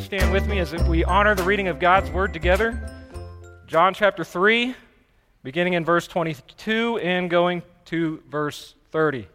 stand with me as we honor the reading of God's Word together. John chapter 3, beginning in verse 22 and going to verse 30.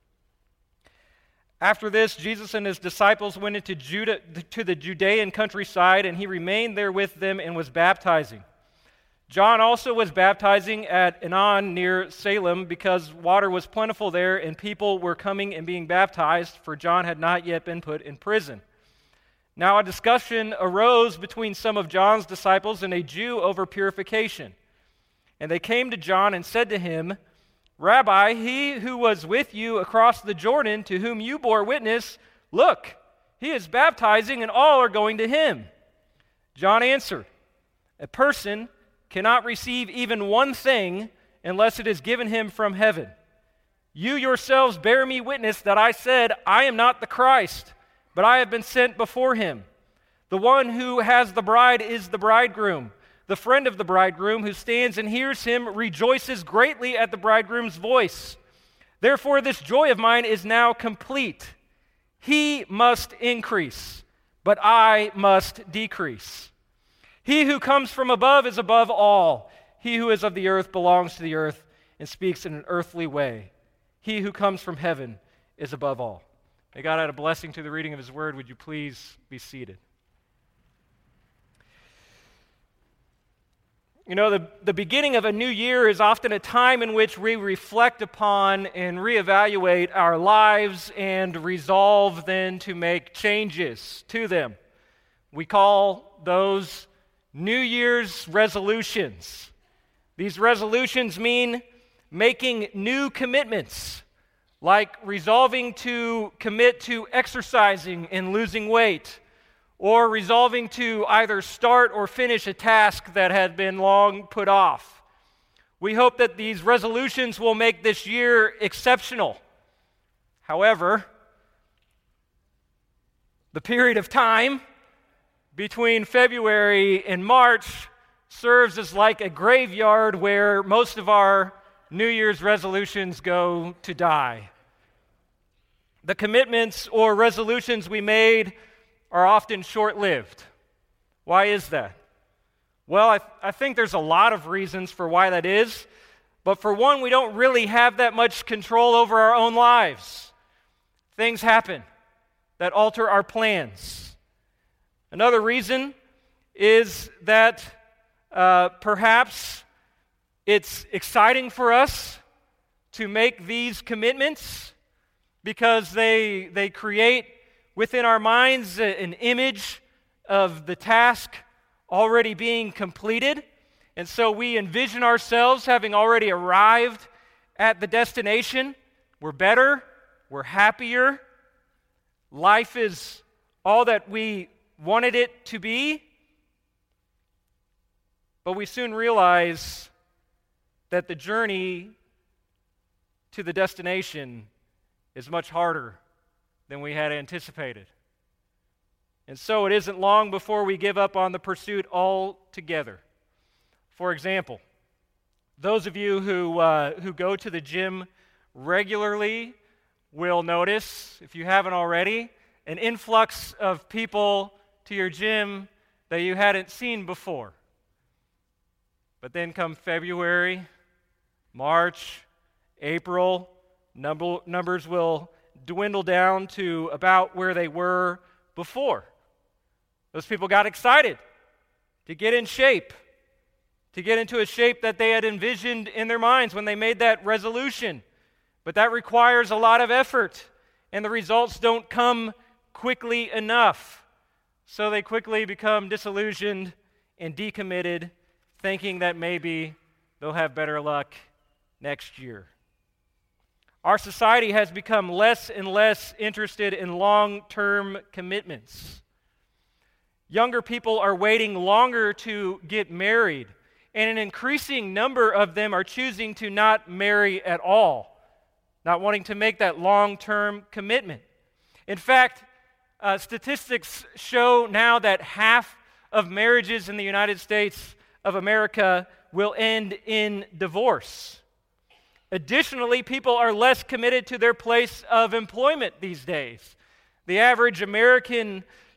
After this, Jesus and his disciples went into to the Judean countryside, and he remained there with them and was baptizing. John also was baptizing at Aenon near Salem because water was plentiful there and people were coming and being baptized, for John had not yet been put in prison. Now a discussion arose between some of John's disciples and a Jew over purification. And they came to John and said to him, "Rabbi, he who was with you across the Jordan, to whom you bore witness, look, he is baptizing and all are going to him." John answered, "A person cannot receive even one thing unless it is given him from heaven. You yourselves bear me witness that I said, I am not the Christ, but I have been sent before him. The one who has the bride is the bridegroom. The friend of the bridegroom who stands and hears him rejoices greatly at the bridegroom's voice. Therefore this joy of mine is now complete. He must increase, but I must decrease. He who comes from above is above all. He who is of the earth belongs to the earth and speaks in an earthly way. He who comes from heaven is above all." May God add a blessing to the reading of his word. Would you please be seated? You know, the beginning of a new year is often a time in which we reflect upon and reevaluate our lives and resolve then to make changes to them. We call those New Year's resolutions. These resolutions mean making new commitments, like resolving to commit to exercising and losing weight, or resolving to either start or finish a task that had been long put off. We hope that these resolutions will make this year exceptional. However, the period of time between February and March serves as like a graveyard where most of our New Year's resolutions go to die. The commitments or resolutions we made are often short-lived. Why is that? Well, I think there's a lot of reasons for why that is, but for one, we don't really have that much control over our own lives. Things happen that alter our plans. Another reason is that perhaps it's exciting for us to make these commitments because they create within our minds an image of the task already being completed. And so we envision ourselves having already arrived at the destination. We're better, we're happier, life is all that we wanted it to be, but we soon realize that the journey to the destination is much harder than we had anticipated. And so it isn't long before we give up on the pursuit altogether. For example, those of you who go to the gym regularly will notice, if you haven't already, an influx of people to your gym that you hadn't seen before. But then come February, March, April, numbers will dwindle down to about where they were before. Those people got excited to get in shape, to get into a shape that they had envisioned in their minds when they made that resolution. But that requires a lot of effort, and the results don't come quickly enough. So they quickly become disillusioned and decommitted, thinking that maybe they'll have better luck next year. Our society has become less and less interested in long-term commitments. Younger people are waiting longer to get married, and an increasing number of them are choosing to not marry at all, not wanting to make that long-term commitment. In fact, statistics show now that half of marriages in the United States of America will end in divorce. Additionally, people are less committed to their place of employment these days. The average American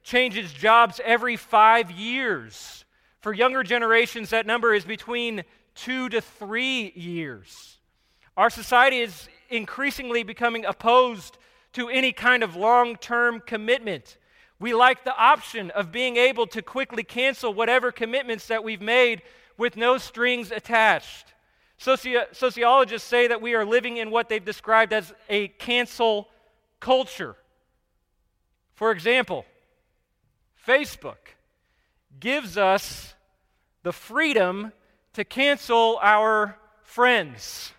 changes jobs every 5 years. For younger generations, that number is between 2 to 3 years. Our society is increasingly becoming opposed to any kind of long-term commitment. We like the option of being able to quickly cancel whatever commitments that we've made with no strings attached. Sociologists say that we are living in what they've described as a cancel culture. For example, Facebook gives us the freedom to cancel our friends.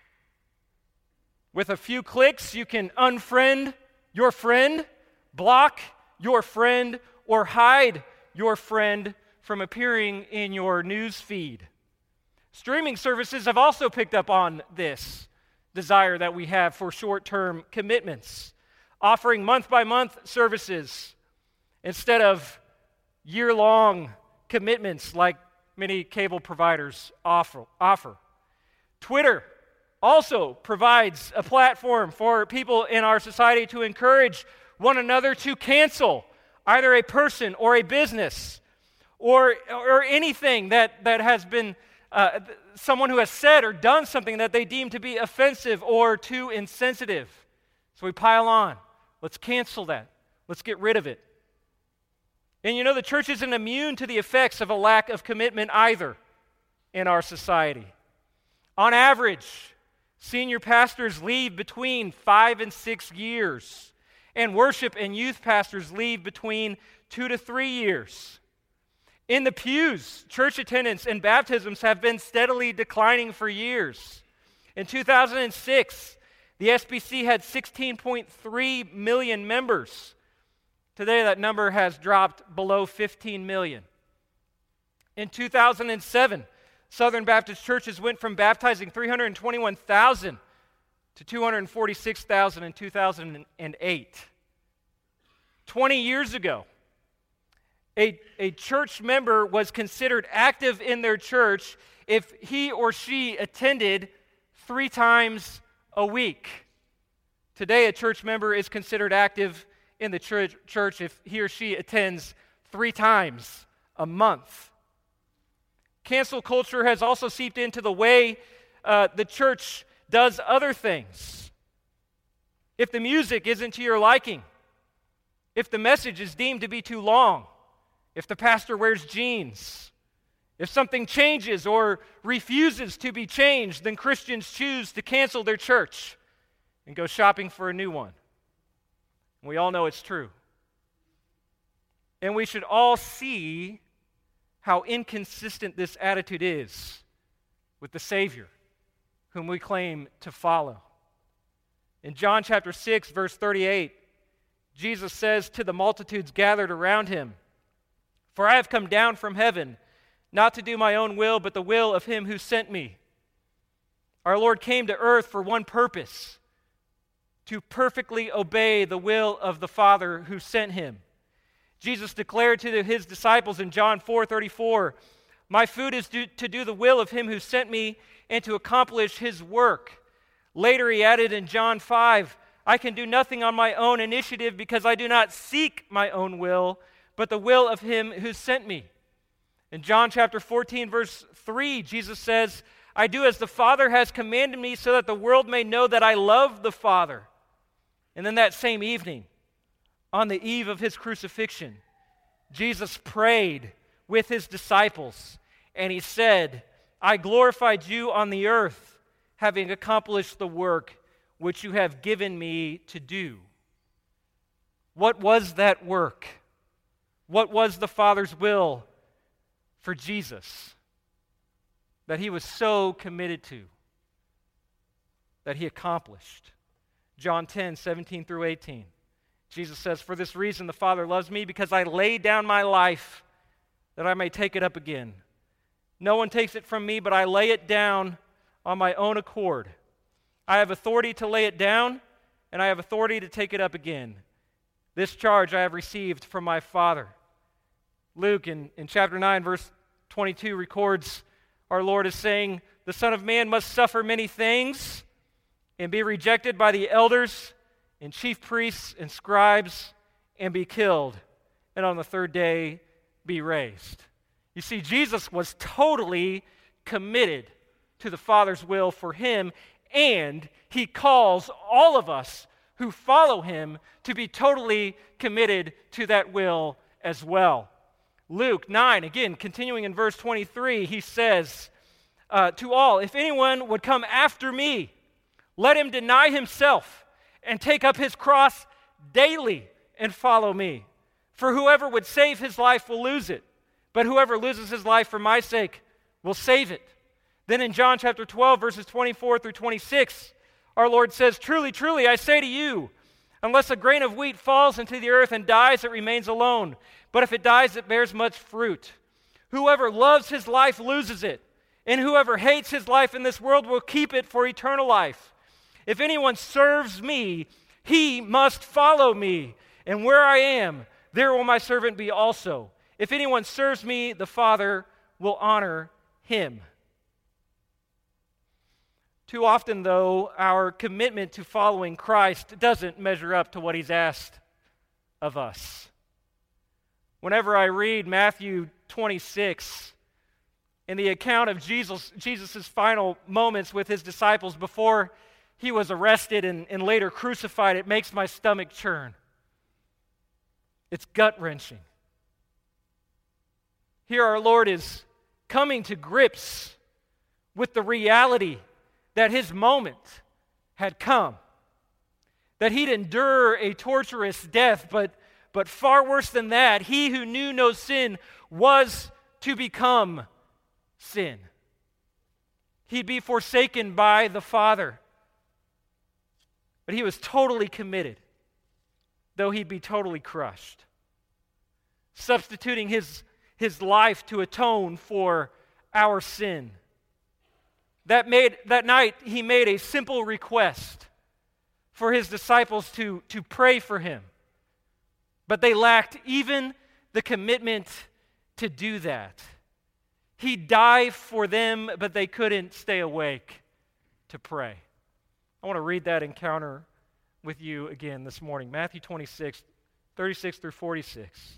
With a few clicks, you can unfriend your friend, block your friend, or hide your friend from appearing in your news feed. Streaming services have also picked up on this desire that we have for short-term commitments, offering month-by-month services instead of year-long commitments like many cable providers offer. Twitter also provides a platform for people in our society to encourage one another to cancel either a person or a business or anything that has been someone who has said or done something that they deem to be offensive or too insensitive. So we pile on. Let's cancel that. Let's get rid of it. And you know, the church isn't immune to the effects of a lack of commitment either in our society. On average, senior pastors leave between 5 and 6 years, and worship and youth pastors leave between 2 to 3 years. In the pews, church attendance and baptisms have been steadily declining for years. In 2006, the SBC had 16.3 million members. Today, that number has dropped below 15 million. In 2007, Southern Baptist churches went from baptizing 321,000 to 246,000 in 2008. 20 years ago, a church member was considered active in their church if he or she attended 3 times a week. Today, a church member is considered active in the church if he or she attends 3 times a month. Cancel culture has also seeped into the way the church does other things. If the music isn't to your liking, if the message is deemed to be too long, if the pastor wears jeans, if something changes or refuses to be changed, then Christians choose to cancel their church and go shopping for a new one. We all know it's true. And we should all see how inconsistent this attitude is with the Savior, whom we claim to follow. In John chapter 6, verse 38, Jesus says to the multitudes gathered around him, "For I have come down from heaven, not to do my own will, but the will of him who sent me." Our Lord came to earth for one purpose: to perfectly obey the will of the Father who sent him. Jesus declared to his disciples in John 4:34, "My food is to do the will of him who sent me and to accomplish his work." Later he added in John 5, "I can do nothing on my own initiative because I do not seek my own will, but the will of him who sent me." In John chapter 14, verse 3, Jesus says, "I do as the Father has commanded me so that the world may know that I love the Father." And then that same evening, on the eve of his crucifixion, Jesus prayed with his disciples, and he said, "I glorified you on the earth, having accomplished the work which you have given me to do." What was that work? What was the Father's will for Jesus that he was so committed to, that he accomplished? John 10:17 through 18. Jesus says, "For this reason the Father loves me, because I lay down my life that I may take it up again. No one takes it from me, but I lay it down on my own accord. I have authority to lay it down, and I have authority to take it up again. This charge I have received from my Father." Luke in chapter 9, verse 22 records our Lord as saying, "The Son of Man must suffer many things and be rejected by the elders and chief priests and scribes and be killed, and on the third day be raised. You see, Jesus was totally committed to the Father's will for him, and he calls all of us who follow him to be totally committed to that will as well. Luke 9, again, continuing in verse 23, he says to all, "If anyone would come after me, let him deny himself and take up his cross daily and follow me. For whoever would save his life will lose it, but whoever loses his life for my sake will save it." Then in John chapter 12, verses 24 through 26, our Lord says, "Truly, truly, I say to you, unless a grain of wheat falls into the earth and dies, it remains alone. But if it dies, it bears much fruit. Whoever loves his life loses it, and whoever hates his life in this world will keep it for eternal life. If anyone serves me, he must follow me, and where I am, there will my servant be also. If anyone serves me, the Father will honor him." Too often, though, our commitment to following Christ doesn't measure up to what he's asked of us. Whenever I read Matthew 26 and the account of Jesus' final moments with his disciples before he was arrested and later crucified, it makes my stomach churn. It's gut-wrenching. Here our Lord is coming to grips with the reality that his moment had come, that he'd endure a torturous death, but far worse than that, he who knew no sin was to become sin. He'd be forsaken by the Father, but he was totally committed, though he'd be totally crushed, substituting his life to atone for our sin. That night, he made a simple request for his disciples to pray for him. But they lacked even the commitment to do that. He died for them, but they couldn't stay awake to pray. I want to read that encounter with you again this morning. Matthew 26, 36 through 46.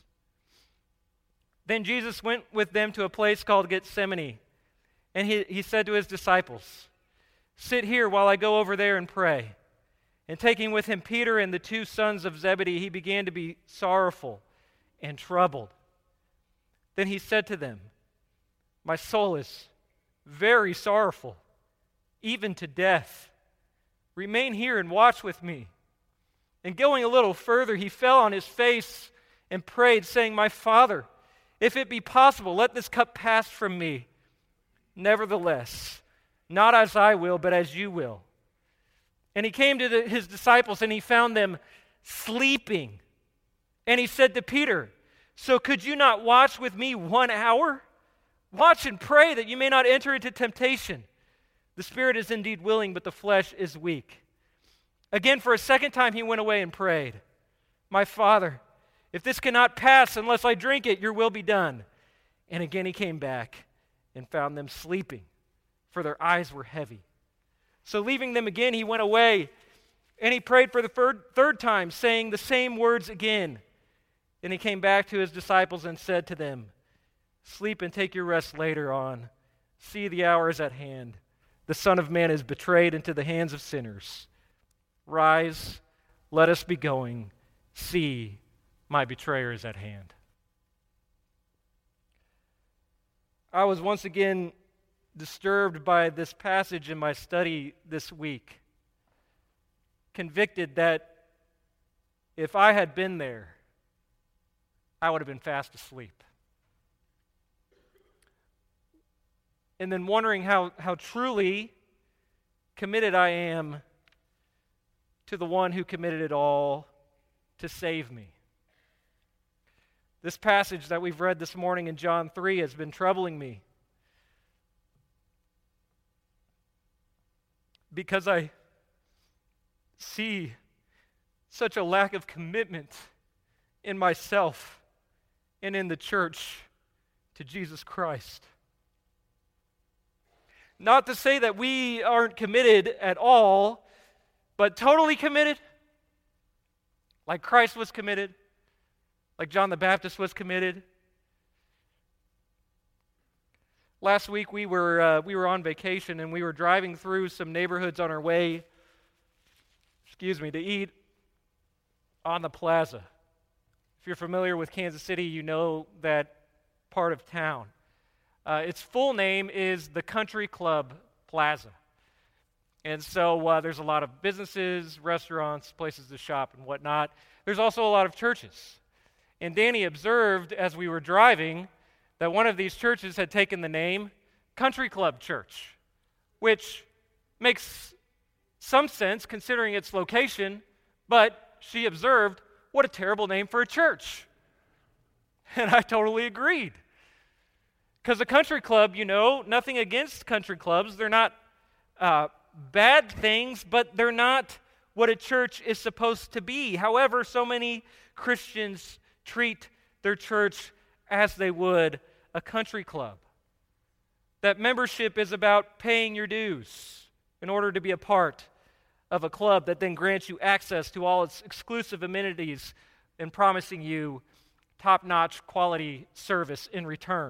"Then Jesus went with them to a place called Gethsemane, and he said to his disciples, 'Sit here while I go over there and pray.' And taking with him Peter and the two sons of Zebedee, he began to be sorrowful and troubled. Then he said to them, 'My soul is very sorrowful, even to death. Remain here and watch with me.' And going a little further, he fell on his face and prayed, saying, 'My Father, if it be possible, let this cup pass from me. Nevertheless, not as I will, but as you will.' And he came to his disciples, and he found them sleeping. And he said to Peter, 'So could you not watch with me 1 hour? Watch and pray that you may not enter into temptation. The spirit is indeed willing, but the flesh is weak.' Again, for a second time, he went away and prayed, 'My Father, if this cannot pass unless I drink it, your will be done.' And again he came back and found them sleeping, for their eyes were heavy. So leaving them again, he went away, and he prayed for the third time, saying the same words again. And he came back to his disciples and said to them, 'Sleep and take your rest later on. See, the hour is at hand. The Son of Man is betrayed into the hands of sinners. Rise, let us be going. See, my betrayer is at hand.'" I was once again disturbed by this passage in my study this week, convicted that if I had been there, I would have been fast asleep. And then wondering how truly committed I am to the one who committed it all to save me. This passage that we've read this morning in John 3 has been troubling me because I see such a lack of commitment in myself and in the church to Jesus Christ. Not to say that we aren't committed at all, but totally committed, like Christ was committed, like John the Baptist was committed. Last week we were on vacation, and we were driving through some neighborhoods on our way, to eat on the plaza. If you're familiar with Kansas City, you know that part of town. Its full name is the Country Club Plaza. And so there's a lot of businesses, restaurants, places to shop, and whatnot. There's also a lot of churches. And Danny observed as we were driving that one of these churches had taken the name Country Club Church, which makes some sense considering its location, but she observed, what a terrible name for a church. And I totally agreed. Because a country club, nothing against country clubs. They're not bad things, but they're not what a church is supposed to be. However, so many Christians treat their church as they would a country club. That membership is about paying your dues in order to be a part of a club that then grants you access to all its exclusive amenities and promising you top-notch quality service in return.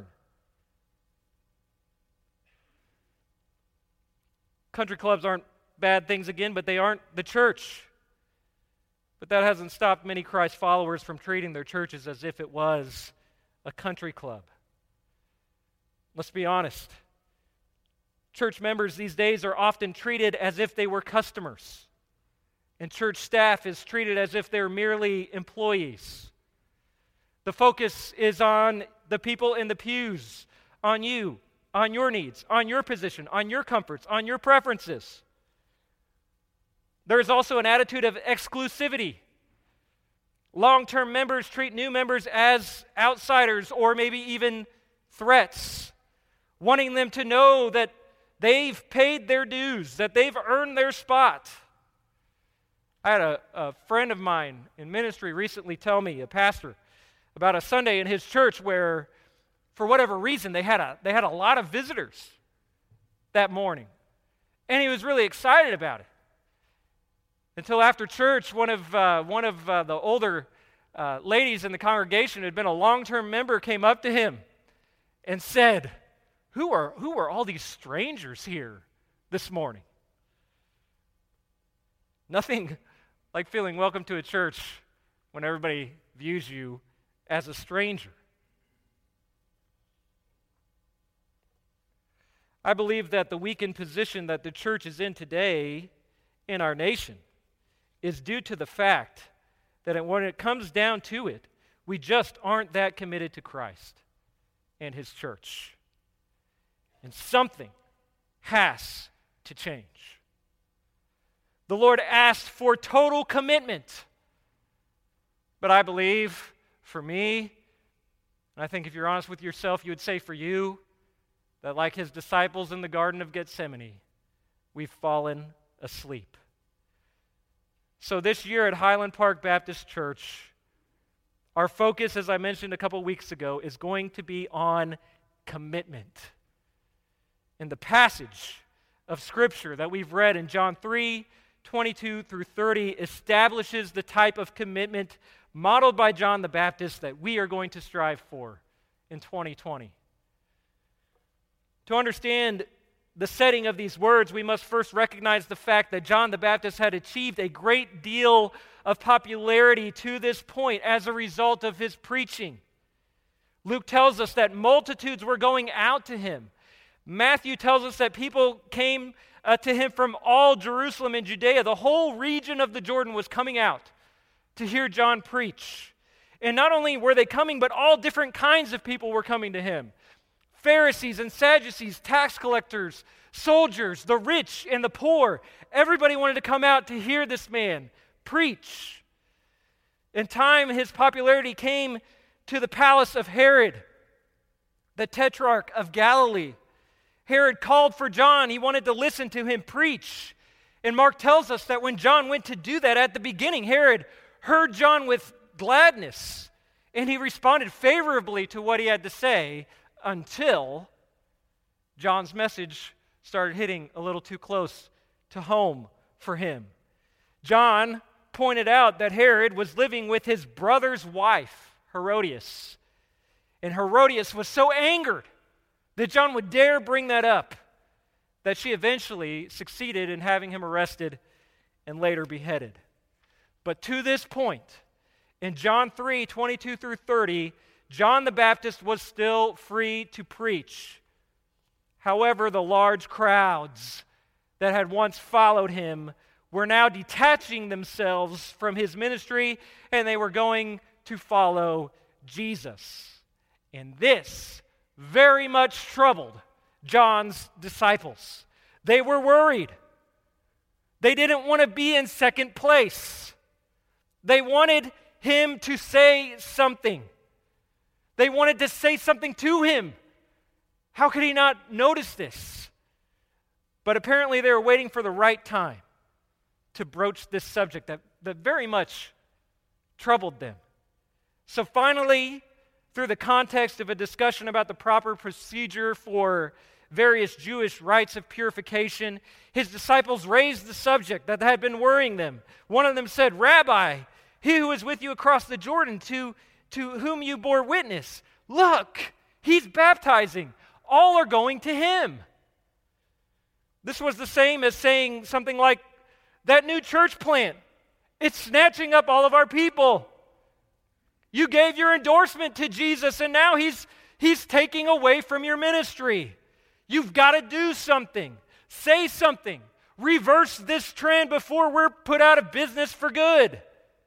Country clubs aren't bad things again, but they aren't the church. But that hasn't stopped many Christ followers from treating their churches as if it was a country club. Let's be honest. Church members these days are often treated as if they were customers, and church staff is treated as if they're merely employees. The focus is on the people in the pews, on you, on your needs, on your position, on your comforts, on your preferences. There is also an attitude of exclusivity. Long-term members treat new members as outsiders or maybe even threats, wanting them to know that they've paid their dues, that they've earned their spot. I had a friend of mine in ministry recently tell me, a pastor, about a Sunday in his church where, for whatever reason, they had a lot of visitors that morning. And he was really excited about it. Until after church, one of the older ladies in the congregation who had been a long-term member came up to him and said, Who are all these strangers here this morning? Nothing like feeling welcome to a church when everybody views you as a stranger. I believe that the weakened position that the church is in today in our nation is due to the fact that when it comes down to it, we just aren't that committed to Christ and His church. And something has to change. The Lord asked for total commitment. But I believe, for me, and I think if you're honest with yourself, you would say for you, that like His disciples in the Garden of Gethsemane, we've fallen asleep. So this year at Highland Park Baptist Church, our focus, as I mentioned a couple weeks ago, is going to be on commitment. In the passage of Scripture that we've read in John 3:22 through 30 establishes the type of commitment modeled by John the Baptist that we are going to strive for in 2020. To understand the setting of these words, we must first recognize the fact that John the Baptist had achieved a great deal of popularity to this point as a result of his preaching. Luke tells us that multitudes were going out to him. Matthew tells us that people came to him from all Jerusalem and Judea. The whole region of the Jordan was coming out to hear John preach. And not only were they coming, but all different kinds of people were coming to him. Pharisees and Sadducees, tax collectors, soldiers, the rich and the poor. Everybody wanted to come out to hear this man preach. In time, his popularity came to the palace of Herod, the tetrarch of Galilee. Herod called for John. He wanted to listen to him preach. And Mark tells us that when John went to do that at the beginning, Herod heard John with gladness, and he responded favorably to what he had to say until John's message started hitting a little too close to home for him. John pointed out that Herod was living with his brother's wife, Herodias. And Herodias was so angered that John would dare bring that up that she eventually succeeded in having him arrested and later beheaded. But to this point, in John 3:22 through 30, John the Baptist was still free to preach. However, the large crowds that had once followed him were now detaching themselves from his ministry, and they were going to follow Jesus. And this very much troubled John's disciples. They were worried. They didn't want to be in second place. They wanted him to say something. They wanted to say something to him. How could he not notice this? But apparently they were waiting for the right time to broach this subject that very much troubled them. So finally, through the context of a discussion about the proper procedure for various Jewish rites of purification, his disciples raised the subject that had been worrying them. One of them said, "Rabbi, he who is with you across the Jordan, to whom you bore witness, look, he's baptizing. All are going to him." This was the same as saying something like, "That new church plant, it's snatching up all of our people. You gave your endorsement to Jesus, and now he's taking away from your ministry. You've got to do something. Say something. Reverse this trend before we're put out of business for good."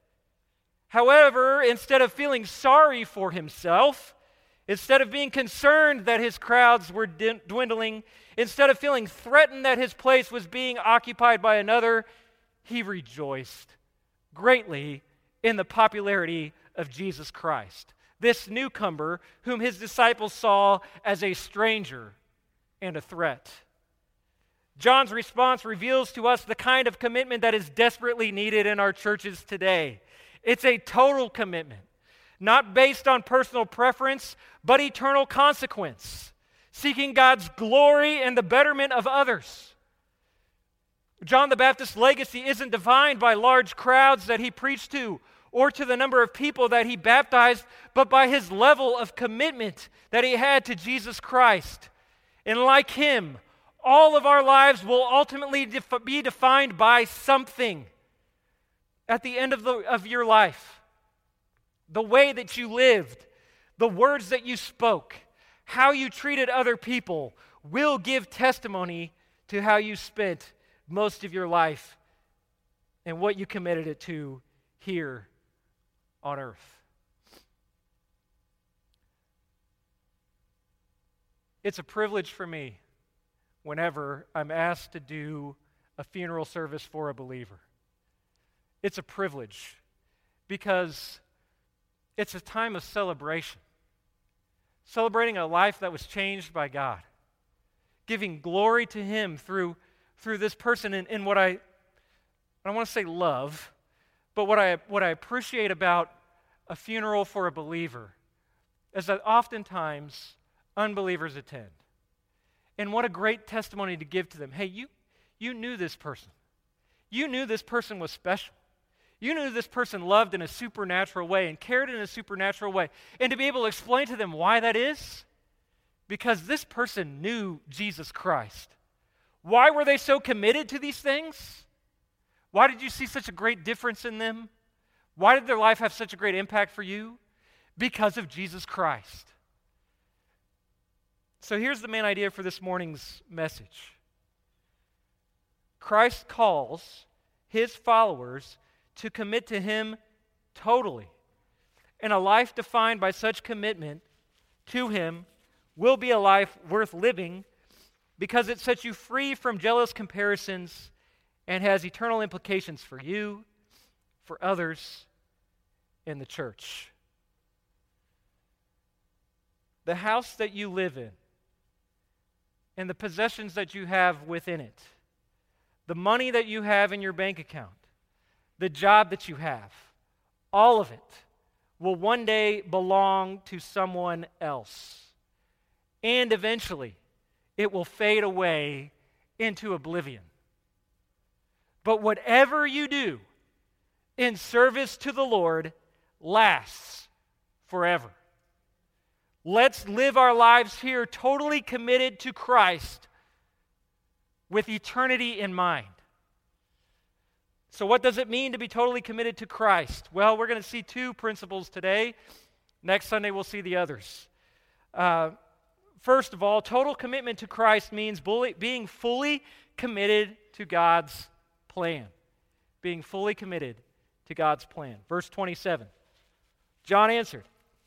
However, instead of feeling sorry for himself, instead of being concerned that his crowds were dwindling, instead of feeling threatened that his place was being occupied by another, he rejoiced greatly in the popularity of Jesus Christ, this newcomer whom his disciples saw as a stranger and a threat. John's response reveals to us the kind of commitment that is desperately needed in our churches today. It's a total commitment, not based on personal preference, but eternal consequence, seeking God's glory and the betterment of others. John the Baptist's legacy isn't defined by large crowds that he preached to or to the number of people that he baptized, but by his level of commitment that he had to Jesus Christ. And like him, all of our lives will ultimately be defined by something at the end of your life. The way that you lived, the words that you spoke, how you treated other people will give testimony to how you spent most of your life and what you committed it to here on earth. It's a privilege for me whenever I'm asked to do a funeral service for a believer. It's a privilege because it's a time of celebration. Celebrating a life that was changed by God. Giving glory to Him through this person in what I don't want to say love, but what I appreciate about a funeral for a believer is that oftentimes unbelievers attend. And what a great testimony to give to them. Hey, you knew this person. You knew this person was special. You knew this person loved in a supernatural way and cared in a supernatural way. And to be able to explain to them why that is, because this person knew Jesus Christ. Why were they so committed to these things? Why did you see such a great difference in them? Why did their life have such a great impact for you? Because of Jesus Christ. So here's the main idea for this morning's message. Christ calls His followers to commit to Him totally. And a life defined by such commitment to Him will be a life worth living because it sets you free from jealous comparisons and has eternal implications for you, for others, and the church. The house that you live in and the possessions that you have within it, the money that you have in your bank account, the job that you have, all of it will one day belong to someone else. And eventually, it will fade away into oblivion. But whatever you do in service to the Lord lasts forever. Let's live our lives here totally committed to Christ with eternity in mind. So what does it mean to be totally committed to Christ? Well, we're going to see two principles today. Next Sunday, we'll see the others. First of all, total commitment to Christ means being fully committed to God's plan. Being fully committed to God's plan. Verse 27. John answered,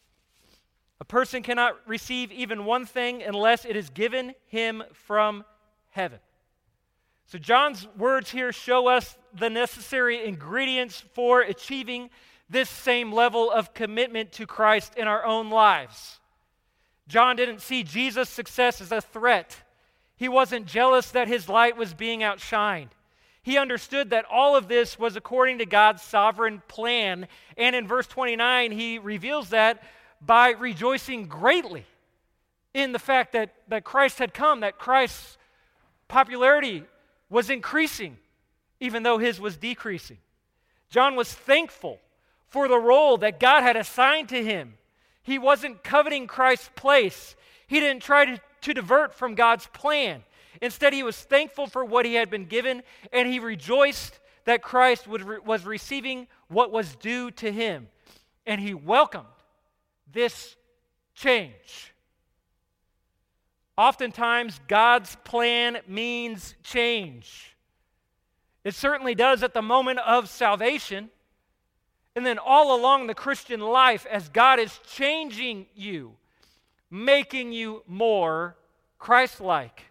"A person cannot receive even one thing unless it is given him from heaven." So John's words here show us the necessary ingredients for achieving this same level of commitment to Christ in our own lives. John didn't see Jesus' success as a threat. He wasn't jealous that his light was being outshined. He understood that all of this was according to God's sovereign plan. And in verse 29, he reveals that by rejoicing greatly in the fact that Christ had come, that Christ's popularity was increasing, even though his was decreasing. John was thankful for the role that God had assigned to him. He wasn't coveting Christ's place. He didn't try to divert from God's plan. Instead, he was thankful for what he had been given, and he rejoiced that Christ was receiving what was due to him. And he welcomed this change. Oftentimes, God's plan means change. It certainly does at the moment of salvation. And then all along the Christian life, as God is changing you, making you more Christ-like.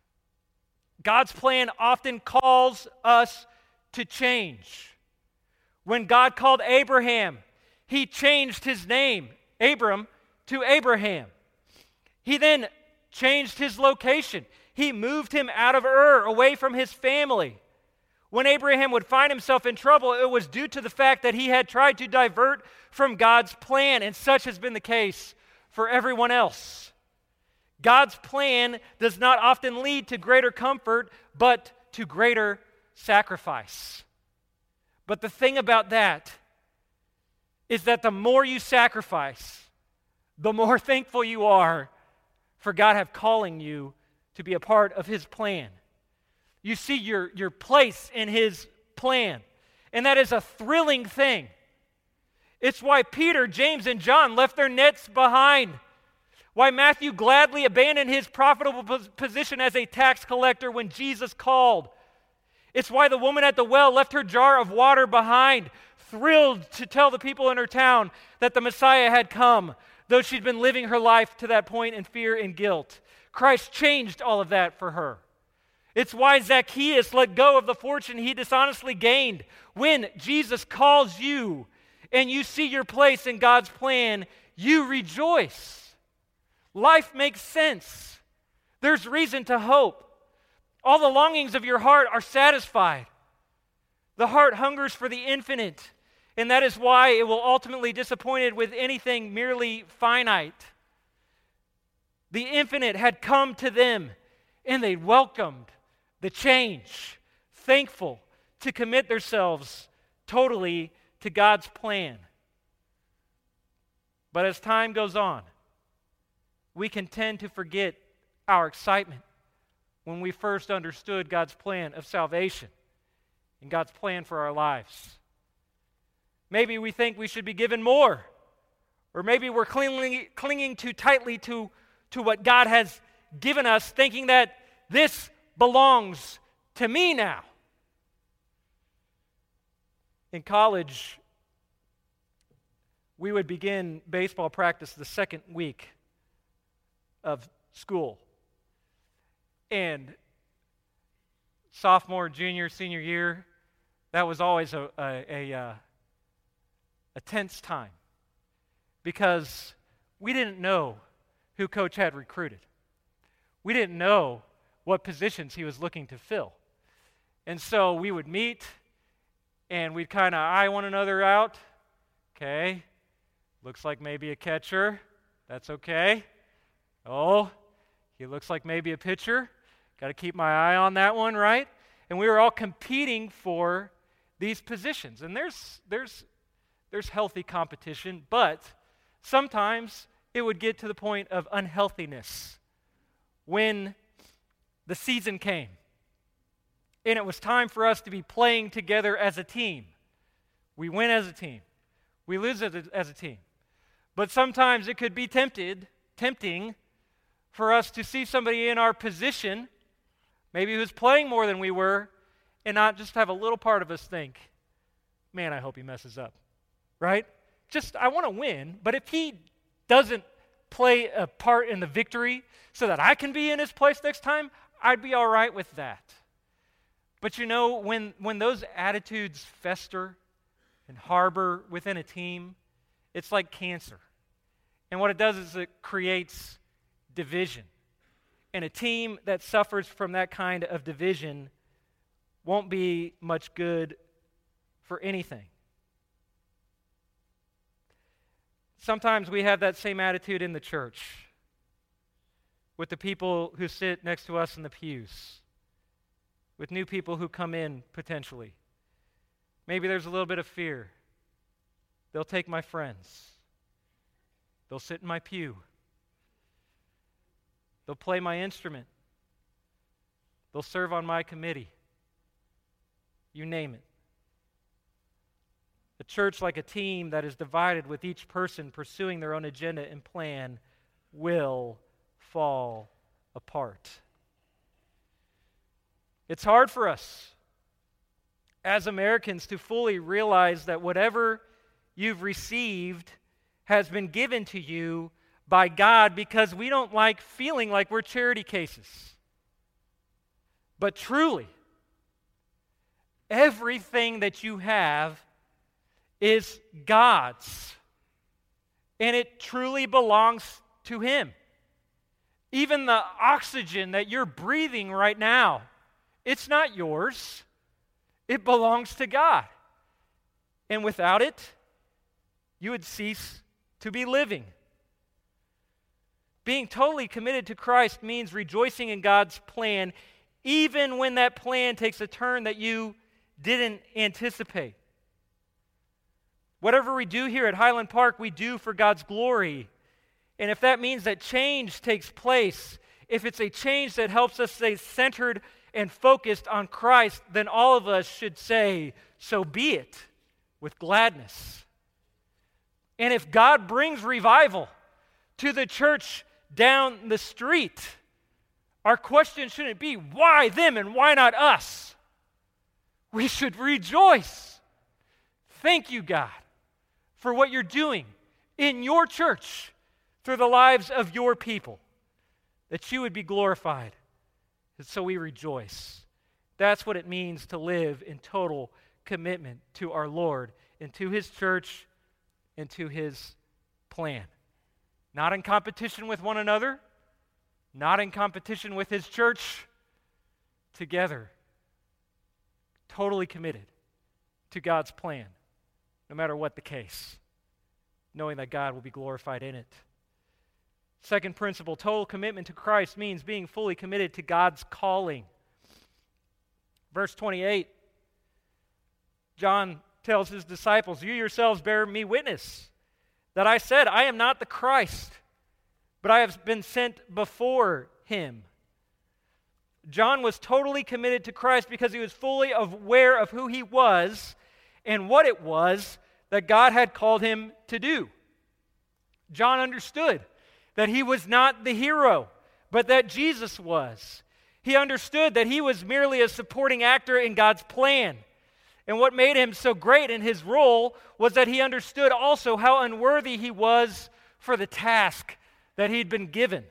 God's plan often calls us to change. When God called Abraham, he changed his name, Abram, to Abraham. He then changed his location. He moved him out of Ur, away from his family. When Abraham would find himself in trouble, it was due to the fact that he had tried to divert from God's plan, and such has been the case for everyone else. God's plan does not often lead to greater comfort, but to greater sacrifice. But the thing about that is that the more you sacrifice, the more thankful you are for God have calling you to be a part of his plan. You see your place in his plan, and that is a thrilling thing. It's why Peter, James, and John left their nets behind. Why Matthew gladly abandoned his profitable position as a tax collector when Jesus called. It's why the woman at the well left her jar of water behind, thrilled to tell the people in her town that the Messiah had come, though she'd been living her life to that point in fear and guilt. Christ changed all of that for her. It's why Zacchaeus let go of the fortune he dishonestly gained. When Jesus calls you and you see your place in God's plan, you rejoice. Life makes sense. There's reason to hope. All the longings of your heart are satisfied. The heart hungers for the infinite, and that is why it will ultimately be disappointed with anything merely finite. The infinite had come to them, and they welcomed the change, thankful to commit themselves totally to God's plan. But as time goes on, we can tend to forget our excitement when we first understood God's plan of salvation and God's plan for our lives. Maybe we think we should be given more, or maybe we're clinging too tightly to what God has given us, thinking that this belongs to me now. In college, we would begin baseball practice the second week of school. And sophomore, junior, senior year, that was always a tense time because we didn't know who Coach had recruited. We didn't know what positions he was looking to fill. And so we would meet and we'd kind of eye one another out. Okay, looks like maybe a catcher. That's okay. Oh, he looks like maybe a pitcher. Got to keep my eye on that one, right? And we were all competing for these positions. And there's healthy competition, but sometimes it would get to the point of unhealthiness when the season came and it was time for us to be playing together as a team. We win as a team. We lose as a team. But sometimes it could be tempting for us to see somebody in our position, maybe who's playing more than we were, and not just have a little part of us think, man, I hope he messes up, right? Just, I want to win, but if he doesn't play a part in the victory so that I can be in his place next time, I'd be all right with that. But you know, when those attitudes fester and harbor within a team, it's like cancer. And what it does is it creates division. And a team that suffers from that kind of division won't be much good for anything. Sometimes we have that same attitude in the church with the people who sit next to us in the pews, with new people who come in potentially. Maybe there's a little bit of fear. They'll take my friends. They'll sit in my pew. They'll play my instrument. They'll serve on my committee. You name it. A church like a team that is divided with each person pursuing their own agenda and plan will fall apart. It's hard for us as Americans to fully realize that whatever you've received has been given to you by God, because we don't like feeling like we're charity cases. But truly, everything that you have is God's, and it truly belongs to Him. Even the oxygen that you're breathing right now, it's not yours. It belongs to God. And without it, you would cease to be living. Being totally committed to Christ means rejoicing in God's plan, even when that plan takes a turn that you didn't anticipate. Whatever we do here at Highland Park, we do for God's glory. And if that means that change takes place, if it's a change that helps us stay centered and focused on Christ, then all of us should say, so be it, with gladness. And if God brings revival to the church down the street, our question shouldn't be, why them and why not us? We should rejoice. Thank you, God, for what you're doing in your church through the lives of your people, that you would be glorified. And so we rejoice. That's what it means to live in total commitment to our Lord and to His church and to His plan. Not in competition with one another, not in competition with His church, together, totally committed to God's plan, no matter what the case, knowing that God will be glorified in it. Second principle, total commitment to Christ means being fully committed to God's calling. Verse 28, John tells his disciples, you yourselves bear me witness that I said, I am not the Christ, but I have been sent before Him. John was totally committed to Christ because he was fully aware of who he was and what it was that God had called him to do. John understood that he was not the hero, but that Jesus was. He understood that he was merely a supporting actor in God's plan. And what made him so great in his role was that he understood also how unworthy he was for the task that he'd been given.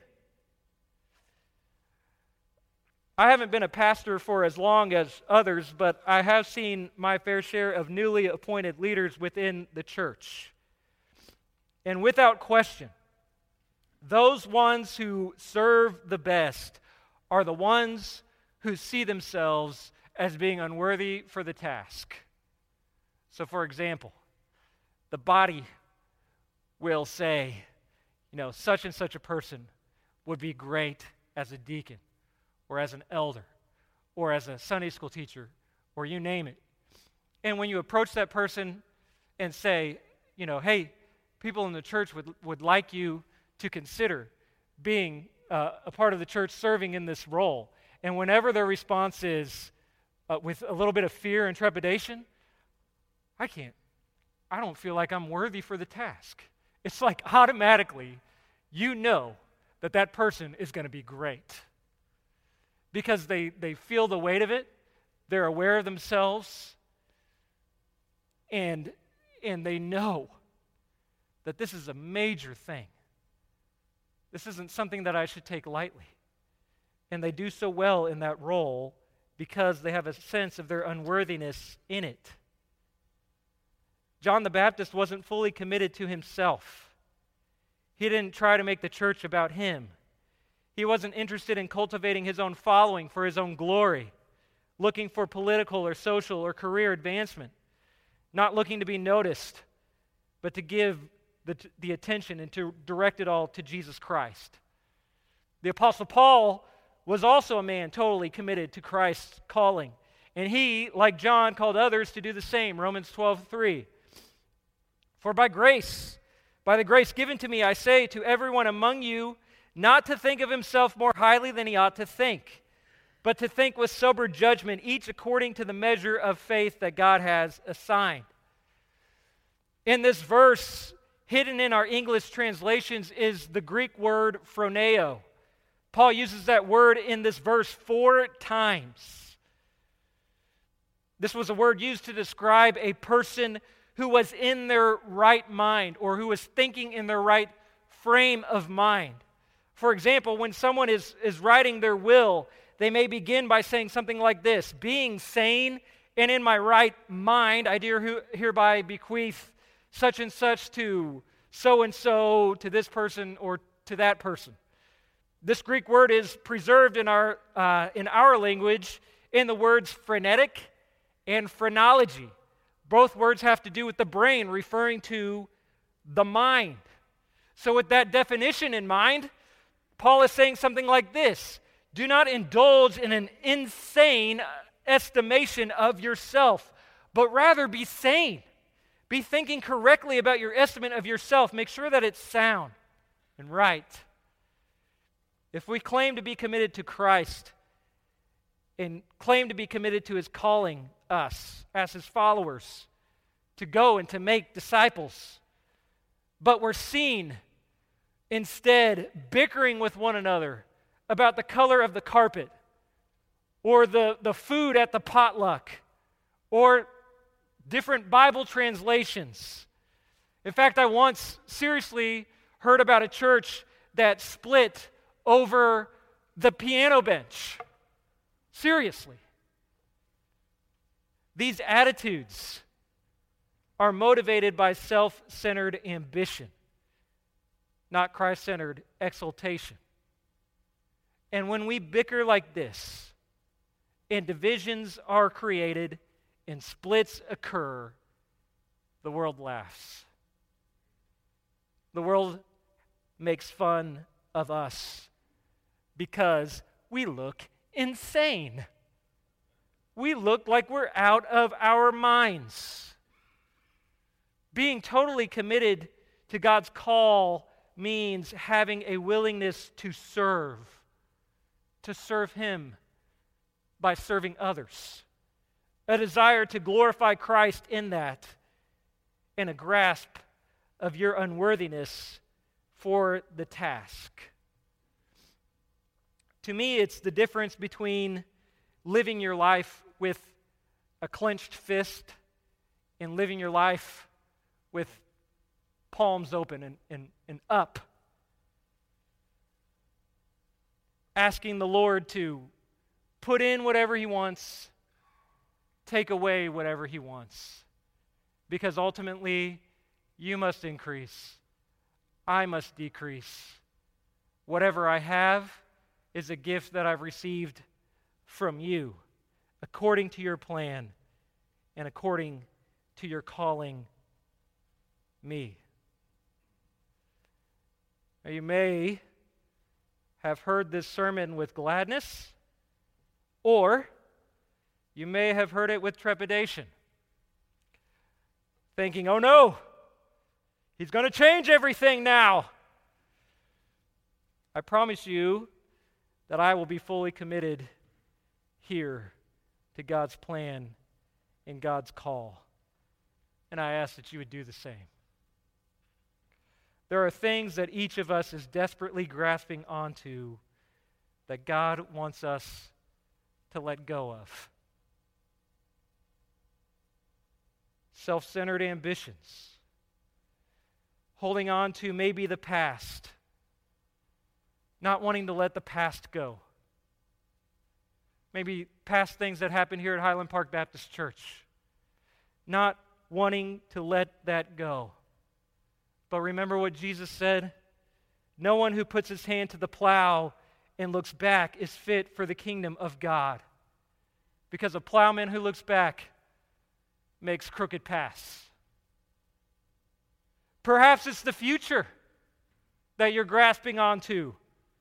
I haven't been a pastor for as long as others, but I have seen my fair share of newly appointed leaders within the church. And without question, those ones who serve the best are the ones who see themselves as being unworthy for the task. So, for example, the body will say, such and such a person would be great as a deacon, or as an elder, or as a Sunday school teacher, or you name it. And when you approach that person and say, hey, people in the church would like you to consider being a part of the church, serving in this role. And whenever their response is with a little bit of fear and trepidation, I don't feel like I'm worthy for the task. It's like automatically you know that person is going to be great. Because they feel the weight of it, they're aware of themselves, and they know that this is a major thing. This isn't something that I should take lightly. And they do so well in that role because they have a sense of their unworthiness in it. John the Baptist wasn't fully committed to himself. He didn't try to make the church about him. He wasn't interested in cultivating his own following for his own glory, looking for political or social or career advancement, not looking to be noticed, but to give the attention and to direct it all to Jesus Christ. The Apostle Paul was also a man totally committed to Christ's calling. And he, like John, called others to do the same. Romans 12:3. For by the grace given to me, I say to everyone among you, not to think of himself more highly than he ought to think, but to think with sober judgment, each according to the measure of faith that God has assigned. In this verse, hidden in our English translations, is the Greek word phroneo. Paul uses that word in this verse 4 times. This was a word used to describe a person who was in their right mind or who was thinking in their right frame of mind. For example, when someone is writing their will, they may begin by saying something like this: being sane and in my right mind, I hereby bequeath such and such to so-and-so, to this person or to that person. This Greek word is preserved in our language in the words frenetic and phrenology. Both words have to do with the brain, referring to the mind. So with that definition in mind, Paul is saying something like this: do not indulge in an insane estimation of yourself, but rather be sane. Be thinking correctly about your estimate of yourself. Make sure that it's sound and right. If we claim to be committed to Christ and claim to be committed to his calling us as his followers to go and to make disciples, but we're seen instead bickering with one another about the color of the carpet or the food at the potluck or different Bible translations. In fact, I once seriously heard about a church that split over the piano bench. Seriously. These attitudes are motivated by self-centered ambition, not Christ-centered exaltation. And when we bicker like this, and divisions are created, and splits occur, the world laughs. The world makes fun of us because we look insane. We look like we're out of our minds. Being totally committed to God's call means having a willingness to serve Him by serving others, a desire to glorify Christ in that, and a grasp of your unworthiness for the task. To me, it's the difference between living your life with a clenched fist and living your life with palms open and up. Asking the Lord to put in whatever He wants, take away whatever He wants. Because ultimately, you must increase, I must decrease. Whatever I have is a gift that I've received from you, according to your plan and according to your calling me. Now, you may have heard this sermon with gladness, or you may have heard it with trepidation, thinking, oh no, He's going to change everything now. I promise you that I will be fully committed here to God's plan and God's call. And I ask that you would do the same. There are things that each of us is desperately grasping onto that God wants us to let go of. Self-centered ambitions. Holding on to maybe the past. Not wanting to let the past go. Maybe past things that happened here at Highland Park Baptist Church. Not wanting to let that go. But remember what Jesus said? No one who puts his hand to the plow and looks back is fit for the kingdom of God. Because a plowman who looks back makes crooked paths. Perhaps it's the future that you're grasping onto.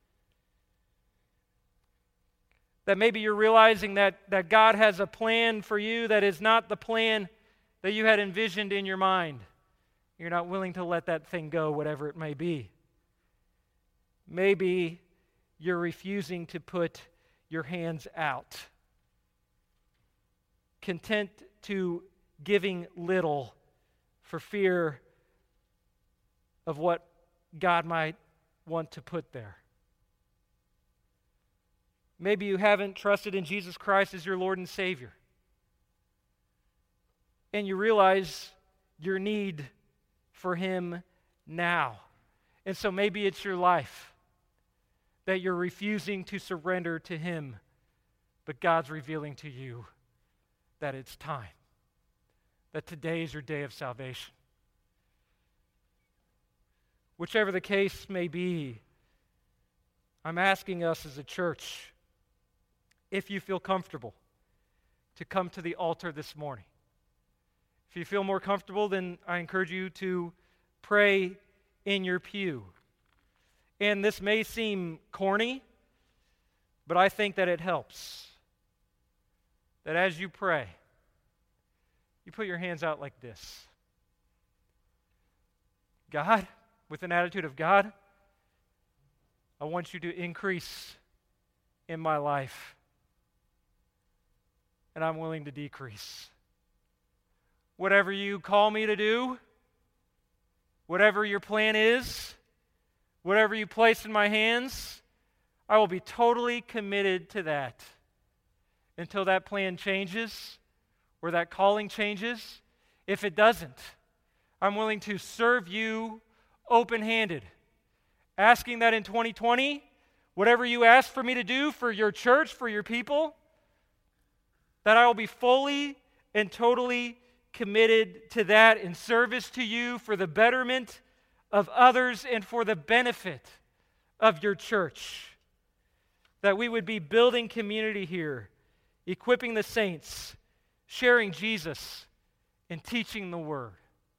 That maybe you're realizing that God has a plan for you that is not the plan that you had envisioned in your mind. You're not willing to let that thing go, whatever it may be. Maybe you're refusing to put your hands out. Content to giving little for fear of what God might want to put there. Maybe you haven't trusted in Jesus Christ as your Lord and Savior. And you realize your need for Him now. And so maybe it's your life that you're refusing to surrender to Him, but God's revealing to you that it's time, that today is your day of salvation. Whichever the case may be, I'm asking us as a church, if you feel comfortable, to come to the altar this morning. If you feel more comfortable, then I encourage you to pray in your pew. And this may seem corny, but I think that it helps. That as you pray, you put your hands out like this. God, with an attitude of God, I want you to increase in my life. And I'm willing to decrease. Whatever you call me to do, whatever your plan is, whatever you place in my hands, I will be totally committed to that until that plan changes or that calling changes. If it doesn't, I'm willing to serve you open-handed, asking that in 2020, whatever you ask for me to do for your church, for your people, that I will be fully and totally committed to that in service to you for the betterment of others and for the benefit of your church. That we would be building community here, equipping the saints, sharing Jesus, and teaching the Word.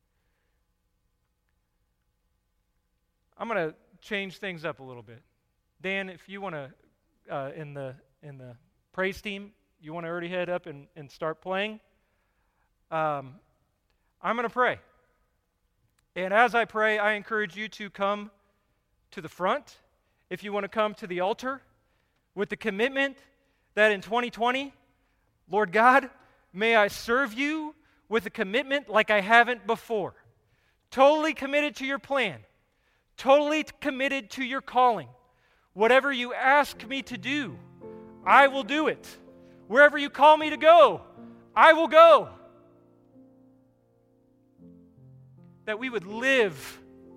I'm going to change things up a little bit. Dan, if you want to, in the praise team, you want to already head up and start playing? I'm going to pray. And as I pray, I encourage you to come to the front. If you want to come to the altar with the commitment that in 2020, Lord God, may I serve you with a commitment like I haven't before. Totally committed to your plan. Totally committed to your calling. Whatever you ask me to do, I will do it. Wherever you call me to go, I will go. That we would live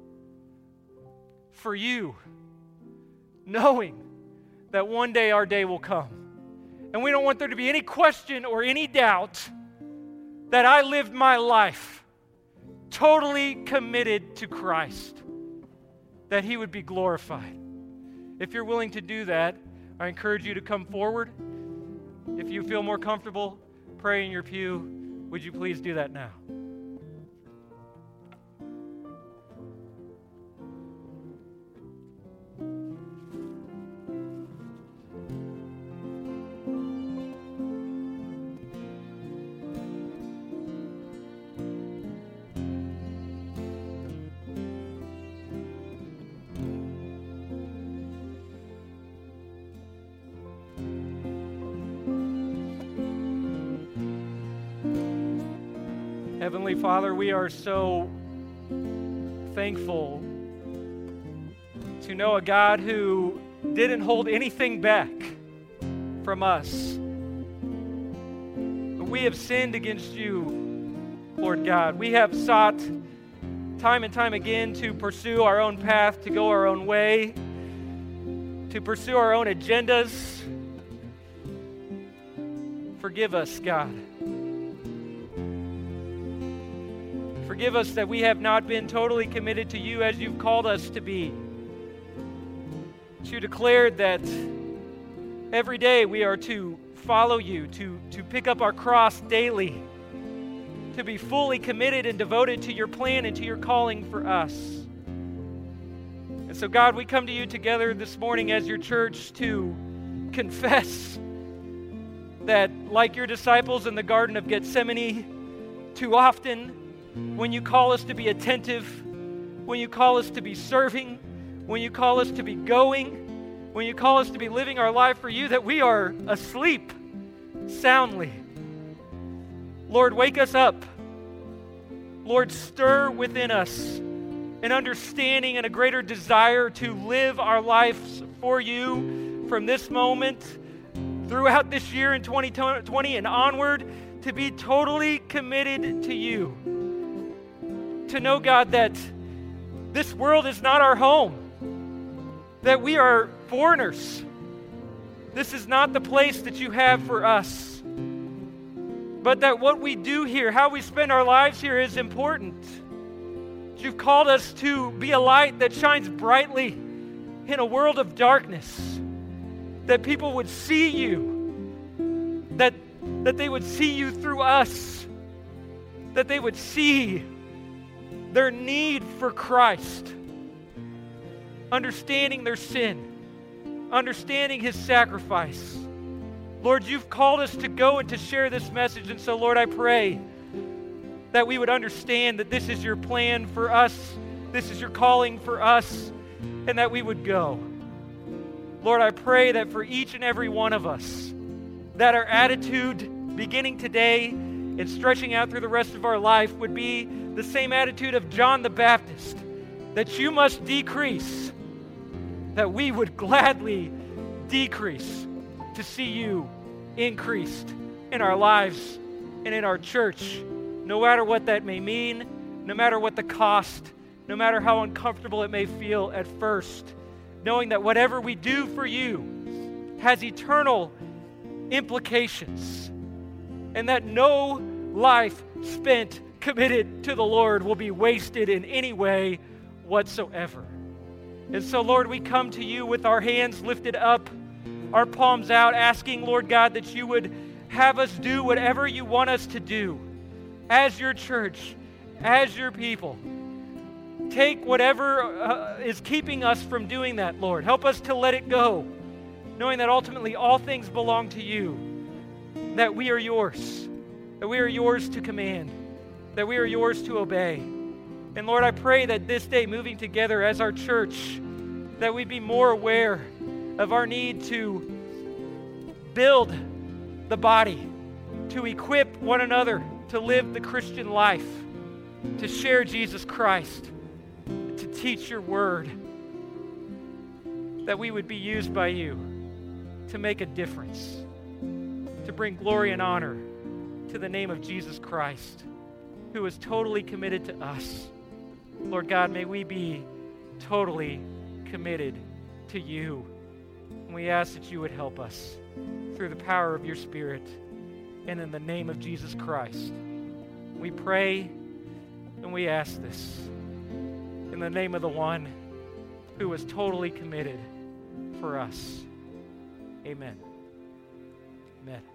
for you, knowing that one day our day will come. And we don't want there to be any question or any doubt that I lived my life totally committed to Christ, that He would be glorified. If you're willing to do that, I encourage you to come forward. If you feel more comfortable praying in your pew, would you please do that now? Heavenly Father, we are so thankful to know a God who didn't hold anything back from us. But we have sinned against you, Lord God. We have sought time and time again to pursue our own path, to go our own way, to pursue our own agendas. Forgive us, God. Forgive us that we have not been totally committed to you as you've called us to be. You declared that every day we are to follow you, to pick up our cross daily, to be fully committed and devoted to your plan and to your calling for us. And so, God, we come to you together this morning as your church to confess that, like your disciples in the Garden of Gethsemane, too often when you call us to be attentive, when you call us to be serving, when you call us to be going, when you call us to be living our life for you, that we are asleep soundly. Lord, wake us up. Lord, stir within us an understanding and a greater desire to live our lives for you from this moment throughout this year in 2020 and onward, to be totally committed to you. To know, God, that this world is not our home, that we are foreigners. This is not the place that you have for us. But that what we do here, how we spend our lives here, is important. You've called us to be a light that shines brightly in a world of darkness. That people would see you. That they would see you through us. That they would see their need for Christ. Understanding their sin, understanding his sacrifice. Lord, you've called us to go and to share this message. And so, Lord, I pray that we would understand that this is your plan for us, this is your calling for us, and that we would go. Lord, I pray that for each and every one of us, that our attitude beginning today and stretching out through the rest of our life would be the same attitude of John the Baptist, that you must decrease, that we would gladly decrease to see you increased in our lives and in our church, no matter what that may mean, no matter what the cost, no matter how uncomfortable it may feel at first, knowing that whatever we do for you has eternal implications, and that no life spent committed to the Lord will be wasted in any way whatsoever. And so, Lord, we come to you with our hands lifted up, our palms out, asking, Lord God, that you would have us do whatever you want us to do as your church, as your people. Take whatever is keeping us from doing that, Lord. Help us to let it go, knowing that ultimately all things belong to you, that we are yours to command, that we are yours to obey. And Lord, I pray that this day, moving together as our church, that we be more aware of our need to build the body, to equip one another to live the Christian life, to share Jesus Christ, to teach your word, that we would be used by you to make a difference, to bring glory and honor to the name of Jesus Christ, who is totally committed to us. Lord God, may we be totally committed to you. And we ask that you would help us through the power of your Spirit and in the name of Jesus Christ. We pray and we ask this in the name of the one who is totally committed for us. Amen. Amen.